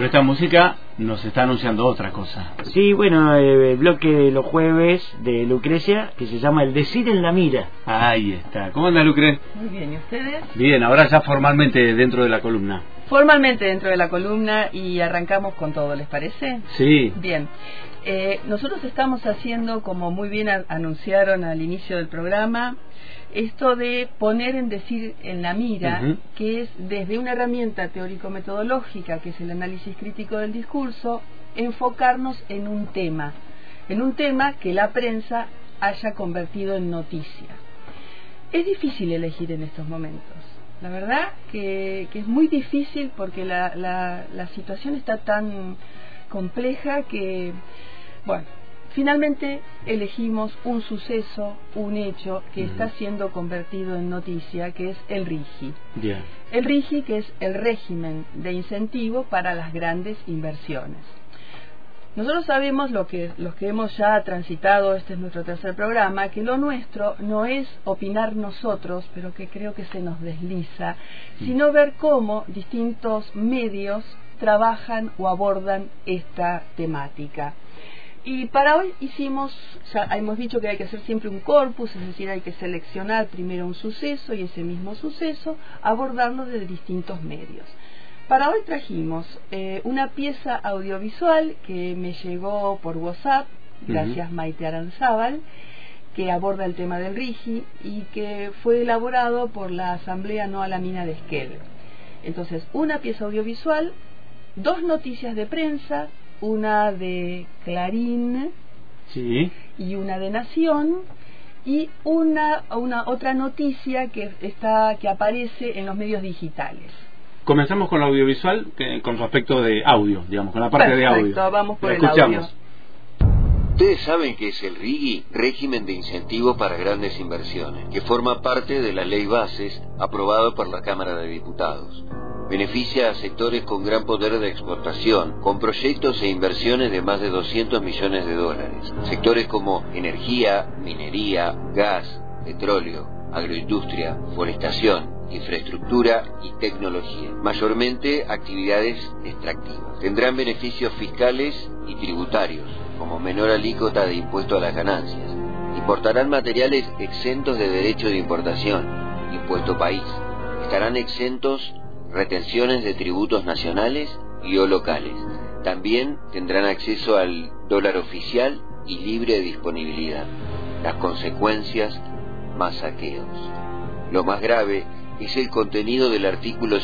Pero esta música nos está anunciando otra cosa. Sí, bueno, el bloque de los jueves de Lucrecia, que se llama El Decir en la Mira. Ahí está. ¿Cómo anda, Lucre? Muy bien, ¿y ustedes? Bien, ahora ya formalmente dentro de la columna. Formalmente dentro de la columna y arrancamos con todo, ¿les parece? Sí. Bien. Nosotros estamos haciendo, como muy bien anunciaron al inicio del programa, esto de poner en decir en la mira, que es desde una herramienta teórico-metodológica, que es el análisis crítico del discurso, enfocarnos en un tema que la prensa haya convertido en noticia. Es difícil elegir en estos momentos. La verdad que es muy difícil porque la situación está tan compleja que, bueno, finalmente elegimos un suceso, un hecho que está siendo convertido en noticia, que es el RIGI. Bien. El RIGI, que es el régimen de incentivo para las grandes inversiones. Nosotros sabemos, los que hemos ya transitado, este es nuestro tercer programa, que lo nuestro no es opinar nosotros, pero que creo que se nos desliza, sino ver cómo distintos medios trabajan o abordan esta temática. Y para hoy ya hemos dicho que hay que hacer siempre un corpus, es decir, hay que seleccionar primero un suceso y ese mismo suceso abordarlo desde distintos medios. Para hoy trajimos una pieza audiovisual que me llegó por WhatsApp, gracias Maite Aranzábal, que aborda el tema del RIGI y que fue elaborado por la Asamblea No a la Mina de Esquel. Entonces, una pieza audiovisual, dos noticias de prensa, una de Clarín, sí, y una de Nación, y una otra noticia que aparece en los medios digitales. Comenzamos con lo audiovisual, con respecto de audio, digamos, con la parte de audio. Perfecto, vamos por el audio. Ustedes saben que es el RIGI, régimen de incentivo para grandes inversiones, que forma parte de la Ley Bases aprobada por la Cámara de Diputados. Beneficia a sectores con gran poder de exportación, con proyectos e inversiones de más de 200 millones de dólares. Sectores como energía, minería, gas, petróleo, agroindustria, forestación, infraestructura y tecnología. Mayormente actividades extractivas. Tendrán beneficios fiscales y tributarios, como menor alícuota de impuesto a las ganancias. Importarán materiales exentos de derecho de importación, impuesto país. Estarán exentos retenciones de tributos nacionales y o locales. También tendrán acceso al dólar oficial y libre de disponibilidad. Las consecuencias, más saqueos. Lo más grave es el contenido del artículo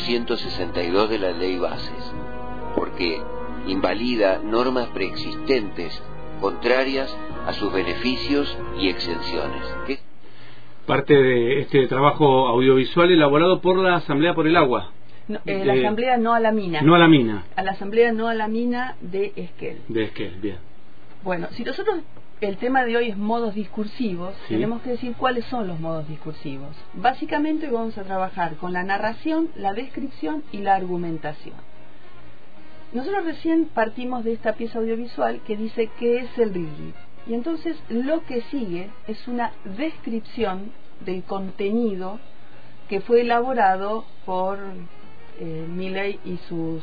162 de la Ley Bases, porque invalida normas preexistentes contrarias a sus beneficios y exenciones. Parte de este trabajo audiovisual elaborado por la Asamblea por el Agua. No, la Asamblea No a la Mina. No a la Mina. A la Asamblea No a la Mina de Esquel. De Esquel, bien. Bueno, si nosotros, el tema de hoy es modos discursivos, sí, tenemos que decir cuáles son los modos discursivos. Básicamente hoy vamos a trabajar con la narración, la descripción y la argumentación. Nosotros recién partimos de esta pieza audiovisual que dice qué es el RIGI. Y entonces lo que sigue es una descripción del contenido que fue elaborado por Milei y sus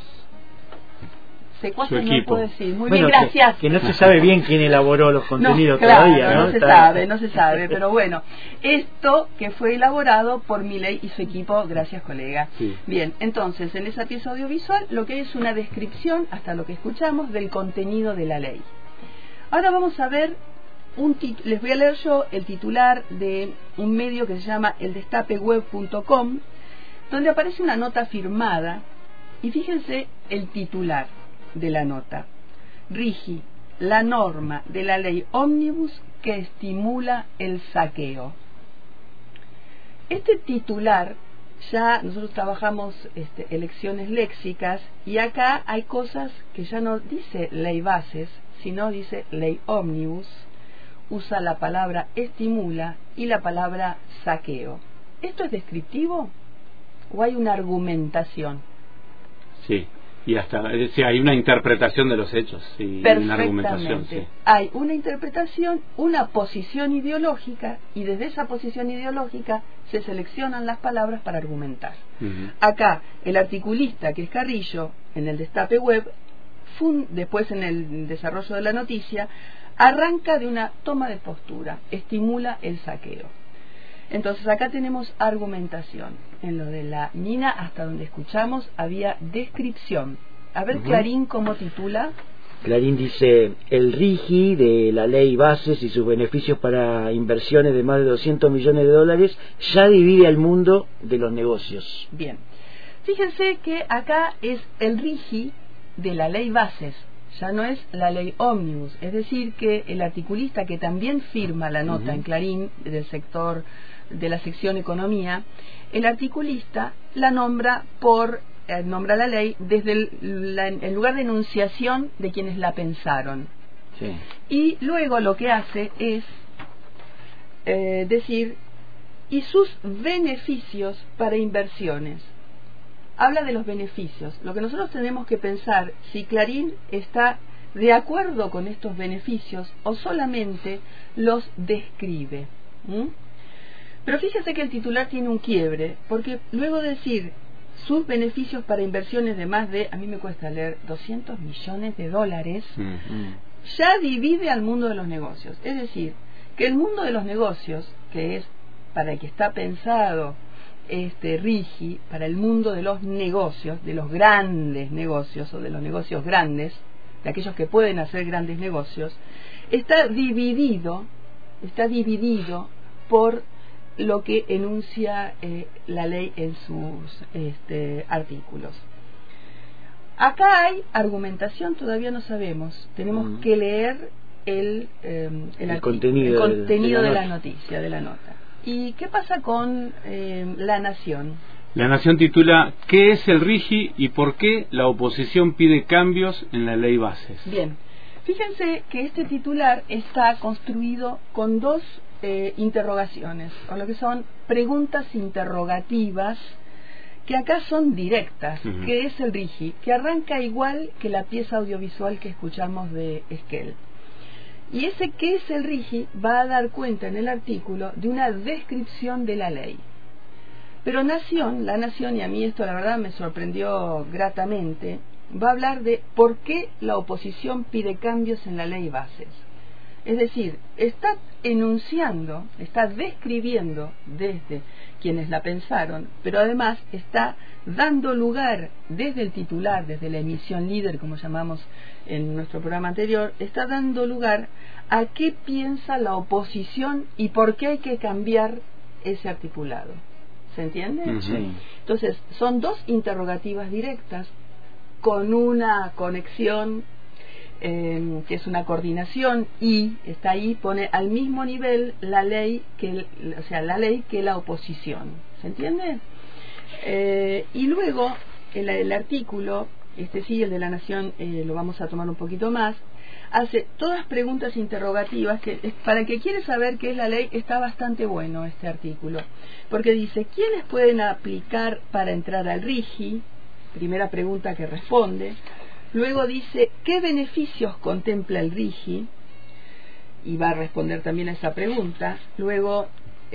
secuaces, su equipo. No puedo decir. Muy bueno, bien, gracias. Que no se sabe bien quién elaboró los contenidos claro, todavía, ¿no? No se sabe, pero bueno, esto que fue elaborado por Milei y su equipo, gracias colega. Sí. Bien, entonces, en esa pieza audiovisual lo que es una descripción, hasta lo que escuchamos, del contenido de la ley. Ahora vamos a ver, les voy a leer yo el titular de un medio que se llama eldestapeweb.com, donde aparece una nota firmada, y fíjense el titular de la nota: RIGI, la norma de la ley ómnibus que estimula el saqueo. Este titular, ya nosotros trabajamos elecciones léxicas, y acá hay cosas que ya no dice ley bases, sino dice ley ómnibus, usa la palabra estimula y la palabra saqueo. ¿Esto es descriptivo o hay una argumentación? Sí, y hasta sí, hay una interpretación de los hechos y una argumentación. Sí. Hay una interpretación, una posición ideológica, y desde esa posición ideológica se seleccionan las palabras para argumentar. Acá, el articulista, que es Carrillo, en el Destape Web, después en el desarrollo de la noticia, arranca de una toma de postura, estimula el saqueo. Entonces acá tenemos argumentación. En lo de la mina, hasta donde escuchamos, había descripción. A ver, Clarín, ¿cómo titula? Clarín dice: el RIGI de la ley Bases y sus beneficios para inversiones de más de 200 millones de dólares ya divide al mundo de los negocios. Bien, fíjense que acá es el RIGI de la ley Bases, ya no es la ley Ómnibus. Es decir, que el articulista que también firma la nota en Clarín del sector de la sección Economía, el articulista la nombra nombra la ley desde el lugar de enunciación de quienes la pensaron. Sí. Y luego lo que hace es decir, y sus beneficios para inversiones. Habla de los beneficios. Lo que nosotros tenemos que pensar, si Clarín está de acuerdo con estos beneficios o solamente los describe. Pero fíjese que el titular tiene un quiebre, porque luego de decir sus beneficios para inversiones de más de, a mí me cuesta leer, 200 millones de dólares, ya divide al mundo de los negocios. Es decir, que el mundo de los negocios, que es para el que está pensado RIGI, para el mundo de los negocios, de los grandes negocios o de los negocios grandes, de aquellos que pueden hacer grandes negocios, está dividido por lo que enuncia la ley en sus artículos. Acá hay argumentación, todavía no sabemos. Tenemos que leer el contenido de la noticia, de la nota. ¿Y qué pasa con La Nación? La Nación titula: ¿qué es el RIGI y por qué la oposición pide cambios en la ley Bases? Bien, fíjense que este titular está construido con dos interrogaciones, o lo que son preguntas interrogativas, que acá son directas. ¿Qué es el RIGI? Que arranca igual que la pieza audiovisual que escuchamos de Esquel. Y ese ¿qué es el RIGI? Va a dar cuenta en el artículo de una descripción de la ley. Pero La Nación, y a mí esto la verdad me sorprendió gratamente, va a hablar de por qué la oposición pide cambios en la ley Bases. Es decir, está enunciando, está describiendo desde quienes la pensaron, pero además está dando lugar desde el titular, desde la emisión líder, como llamamos en nuestro programa anterior, está dando lugar a qué piensa la oposición y por qué hay que cambiar ese articulado. ¿Se entiende? Sí. Entonces, son dos interrogativas directas con una conexión, que es una coordinación, y está ahí, pone al mismo nivel la ley que la oposición. ¿Se entiende? Y luego el artículo, el de La Nación, lo vamos a tomar un poquito más, hace todas preguntas interrogativas que para el que quiere saber qué es la ley está bastante bueno este artículo, porque dice: ¿quiénes pueden aplicar para entrar al RIGI? Primera pregunta que responde. Luego dice: ¿qué beneficios contempla el RIGI? Y va a responder también a esa pregunta. Luego,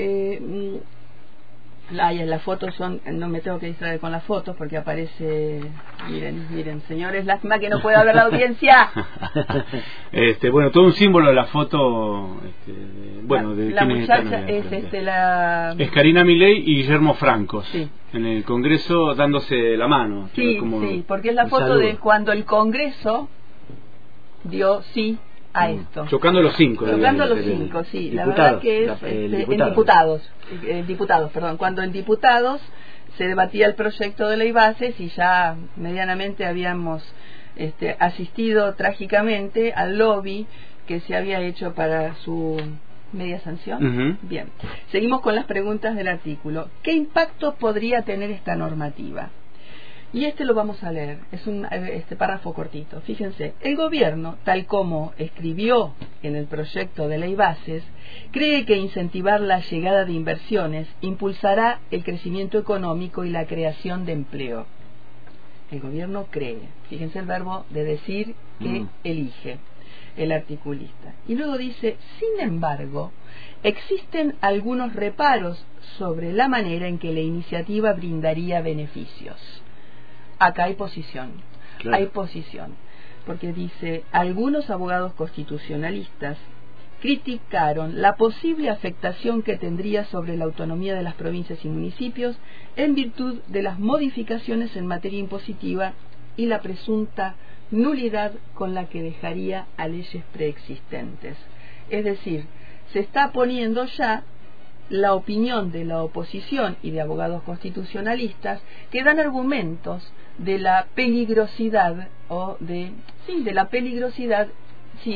las fotos son, no me tengo que distraer con las fotos porque aparece, miren señores, lástima que no pueda ver la audiencia. Bueno, todo un símbolo de la foto, la muchacha es Karina Milei y Guillermo Franco, sí, en el Congreso dándose la mano. Sí, porque es la foto de cuando el Congreso dio sí a esto. Chocando los cinco, sí. La verdad que es en diputados, cuando en diputados se debatía el proyecto de ley Bases y ya medianamente habíamos asistido trágicamente al lobby que se había hecho para su media sanción. Bien, seguimos con las preguntas del artículo. ¿Qué impacto podría tener esta normativa? Y lo vamos a leer, es un párrafo cortito. Fíjense, el gobierno, tal como escribió en el proyecto de ley Bases, cree que incentivar la llegada de inversiones impulsará el crecimiento económico y la creación de empleo. El gobierno cree, fíjense el verbo de decir que elige el articulista. Y luego dice: sin embargo, existen algunos reparos sobre la manera en que la iniciativa brindaría beneficios. Acá hay posición, claro. Hay posición. porque dice: algunos abogados constitucionalistas criticaron la posible afectación que tendría sobre la autonomía de las provincias y municipios en virtud de las modificaciones en materia impositiva y la presunta nulidad con la que dejaría a leyes preexistentes. Es decir, se está poniendo ya la opinión de la oposición y de abogados constitucionalistas que dan argumentos de la peligrosidad de la peligrosidad si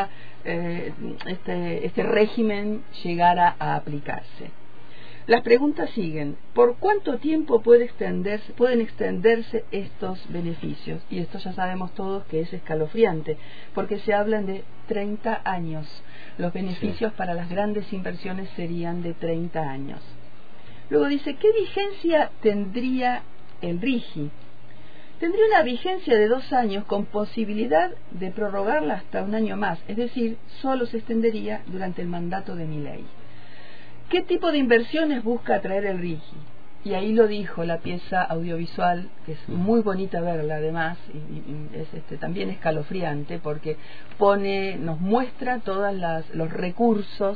este régimen llegara a aplicarse. Las preguntas siguen: ¿por cuánto tiempo pueden extenderse estos beneficios? Y esto ya sabemos todos que es escalofriante, porque se hablan de 30 años. Los beneficios para las grandes inversiones serían de 30 años. Luego dice: ¿qué vigencia tendría el RIGI? Tendría una vigencia de 2 años con posibilidad de prorrogarla hasta un año más, es decir, solo se extendería durante el mandato de Milei. ¿Qué tipo de inversiones busca atraer el RIGI? Y ahí lo dijo la pieza audiovisual, que es muy bonita verla además, y es también escalofriante, porque nos muestra todos los recursos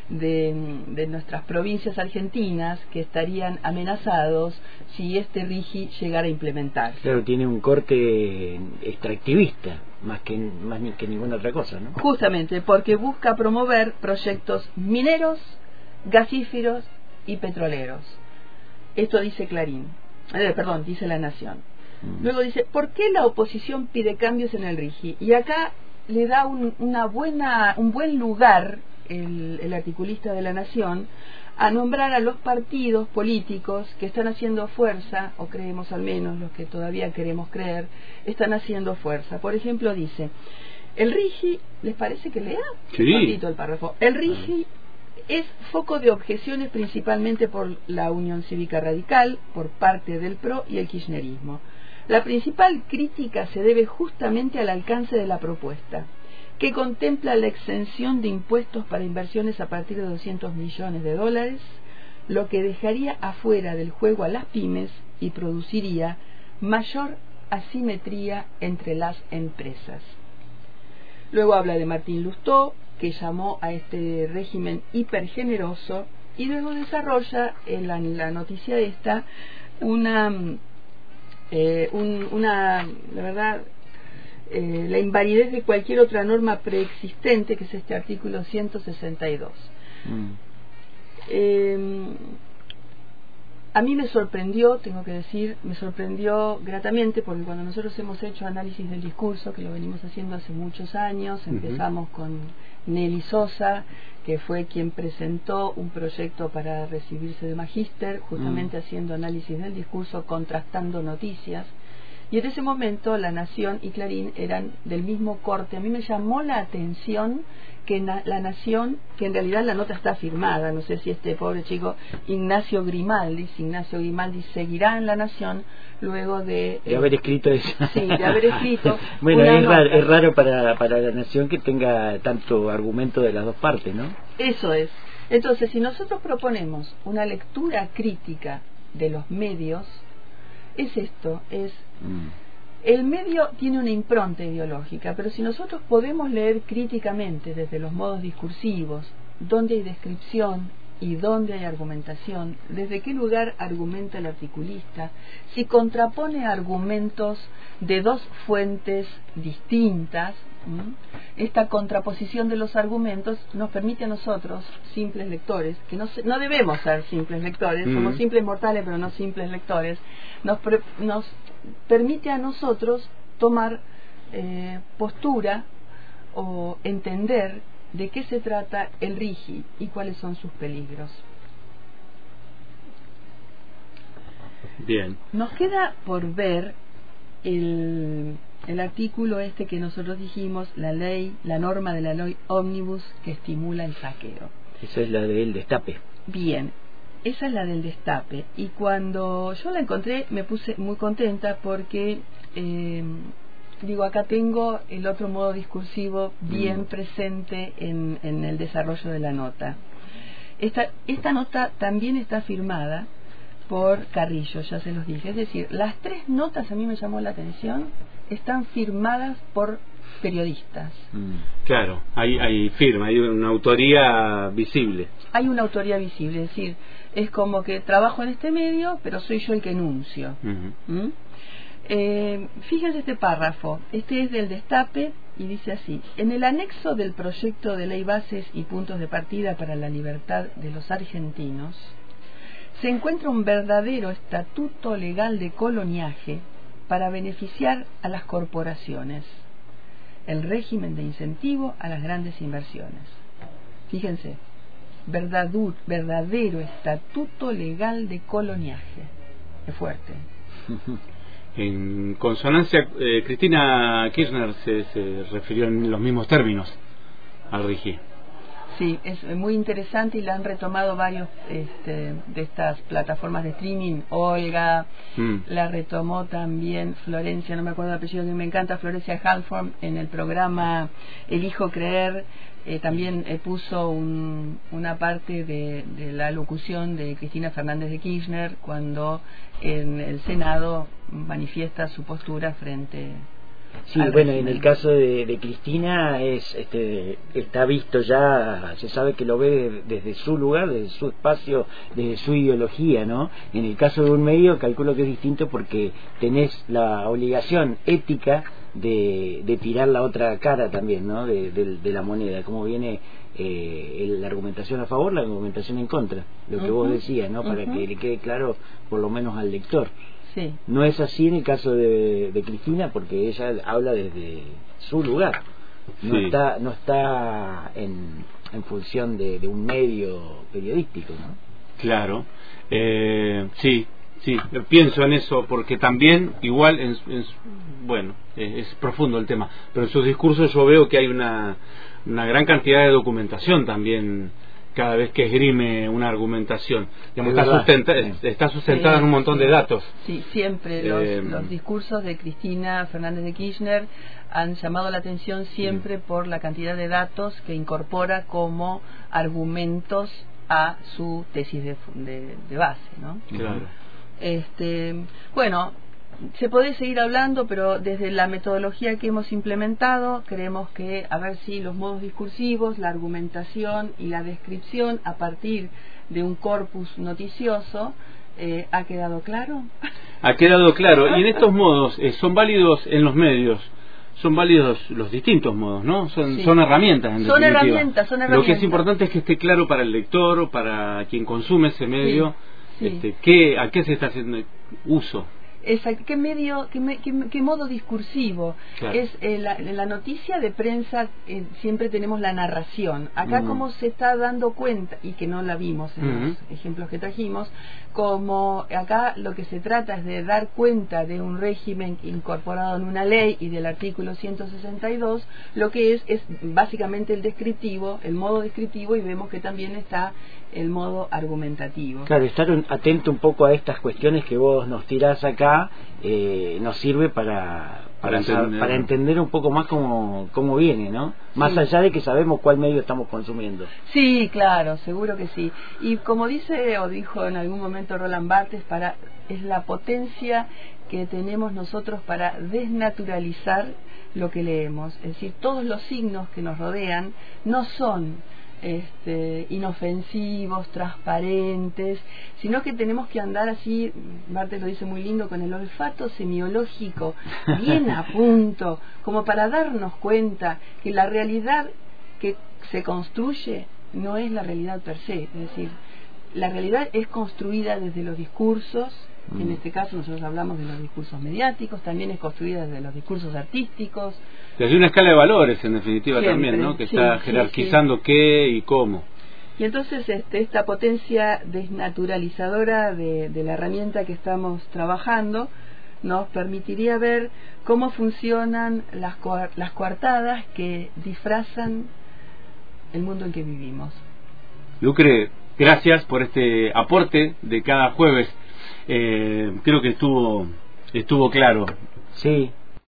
de nuestras provincias argentinas que estarían amenazados si este RIGI llegara a implementarse. Claro, tiene un corte extractivista, más que ninguna otra cosa, ¿no? Justamente, porque busca promover proyectos mineros, gasíferos y petroleros. Esto dice Clarín, dice La Nación. Luego dice: ¿por qué la oposición pide cambios en el RIGI? Y acá le da un buen lugar el articulista de La Nación a nombrar a los partidos políticos que están haciendo fuerza, o creemos al menos los que todavía queremos creer, están haciendo fuerza. Por ejemplo, dice: el RIGI, ¿les parece que lea? Sí. Un poquito el párrafo. El RIGI es foco de objeciones principalmente por la Unión Cívica Radical, por parte del PRO y el kirchnerismo. La principal crítica se debe justamente al alcance de la propuesta, que contempla la exención de impuestos para inversiones a partir de $200 millones, lo que dejaría afuera del juego a las pymes y produciría mayor asimetría entre las empresas. Luego habla de Martín Lustó, que llamó a este régimen hipergeneroso, y luego desarrolla en la noticia esta la invalidez de cualquier otra norma preexistente, que es este artículo 162. A mí me sorprendió, tengo que decir, me sorprendió gratamente, porque cuando nosotros hemos hecho análisis del discurso, que lo venimos haciendo hace muchos años, empezamos con Nelly Sosa, que fue quien presentó un proyecto para recibirse de magíster, justamente haciendo análisis del discurso, contrastando noticias, y en ese momento La Nación y Clarín eran del mismo corte. A mí me llamó la atención que La Nación, que en realidad la nota está firmada, no sé si este pobre chico Ignacio Grimaldi seguirá en La Nación luego de haber escrito eso. Sí, de haber escrito. Bueno, es raro para La Nación que tenga tanto argumento de las dos partes, ¿no? Eso es. Entonces, si nosotros proponemos una lectura crítica de los medios, el medio tiene una impronta ideológica, pero si nosotros podemos leer críticamente desde los modos discursivos, dónde hay descripción y dónde hay argumentación, desde qué lugar argumenta el articulista, si contrapone argumentos de dos fuentes distintas, esta contraposición de los argumentos nos permite a nosotros, simples lectores, que no debemos ser simples lectores, somos simples mortales pero no simples lectores, nos permite a nosotros tomar postura o entender de qué se trata el RIGI y cuáles son sus peligros. Bien. Nos queda por ver el artículo que nosotros dijimos, la norma de la ley ómnibus que estimula el saqueo. Esa es la del destape. Bien, esa es la del destape. Y cuando yo la encontré me puse muy contenta porque, acá tengo el otro modo discursivo bien presente en el desarrollo de la nota. Esta nota también está firmada por Carrillo, ya se los dije. Es decir, las tres notas a mí me llamó la atención están firmadas por periodistas. Claro, hay firma, hay una autoría visible. Hay una autoría visible, es decir, es como que trabajo en este medio, pero soy yo el que enuncio. Fíjense este párrafo, este es del Destape y dice así: en el anexo del proyecto de ley Bases y Puntos de Partida para la Libertad de los Argentinos se encuentra un verdadero estatuto legal de coloniaje para beneficiar a las corporaciones, el régimen de incentivo a las grandes inversiones. Fíjense, verdadero estatuto legal de coloniaje. Es fuerte. En consonancia, Cristina Kirchner se refirió en los mismos términos al RIGI. Sí, es muy interesante y la han retomado varios de estas plataformas de streaming. Olga, la retomó también Florencia, no me acuerdo el apellido que me encanta, Florencia Halfon, en el programa Elijo Creer. También puso una parte de la locución de Cristina Fernández de Kirchner cuando en el Senado manifiesta su postura frente. Sí, bueno, en el caso de Cristina está visto ya, se sabe que lo ve desde su lugar, desde su espacio, desde su ideología, ¿no? En el caso de un medio calculo que es distinto porque tenés la obligación ética de tirar la otra cara también, ¿no? De la moneda, como viene la argumentación a favor, la argumentación en contra, lo que vos decías, ¿no? Para que le quede claro por lo menos al lector. Sí. No es así en el caso de Cristina porque ella habla desde su lugar, no está en función de un medio periodístico, ¿no? Claro, sí, pienso en eso porque también igual bueno, es profundo el tema, pero en sus discursos yo veo que hay una gran cantidad de documentación también cada vez que esgrime una argumentación. Digamos, está sustentada en un montón de datos. Sí, siempre los discursos de Cristina Fernández de Kirchner han llamado la atención siempre por la cantidad de datos que incorpora como argumentos a su tesis de base, ¿no? Claro. Bueno, se puede seguir hablando, pero desde la metodología que hemos implementado creemos que, a ver si los modos discursivos, la argumentación y la descripción a partir de un corpus noticioso ¿ha quedado claro? Ha quedado claro. Y en estos modos son válidos en los medios, son válidos los distintos modos, ¿no? Son herramientas, en definitiva. Son herramientas. Lo que es importante es que esté claro para el lector o para quien consume ese medio, a qué se está haciendo uso. Exacto. ¿Qué modo discursivo? Claro. Es la noticia de prensa, siempre tenemos la narración. Acá como se está dando cuenta, y que no la vimos en los ejemplos que trajimos, como acá lo que se trata es de dar cuenta de un régimen incorporado en una ley y del artículo 162, lo que es básicamente el descriptivo, el modo descriptivo, y vemos que también está el modo argumentativo. Claro, estar atento un poco a estas cuestiones que vos nos tirás acá nos sirve para entender un poco más cómo viene, ¿no? Más allá de que sabemos cuál medio estamos consumiendo. Sí, claro, seguro que sí. Y como dice o dijo en algún momento Roland Barthes, es la potencia que tenemos nosotros para desnaturalizar lo que leemos. Es decir, todos los signos que nos rodean no son inofensivos, transparentes, sino que tenemos que andar así, Barthes lo dice muy lindo, con el olfato semiológico bien a punto, como para darnos cuenta que la realidad que se construye no es la realidad per se, es decir, la realidad es construida desde los discursos. En este caso nosotros hablamos de los discursos mediáticos, también es construida desde los discursos artísticos. Desde una escala de valores, en definitiva, siempre, también, ¿no? Que está jerarquizando qué y cómo. Y entonces esta potencia desnaturalizadora de la herramienta que estamos trabajando nos permitiría ver cómo funcionan las coartadas que disfrazan el mundo en que vivimos. Lucre, gracias por este aporte de cada jueves. Creo que estuvo claro. Sí,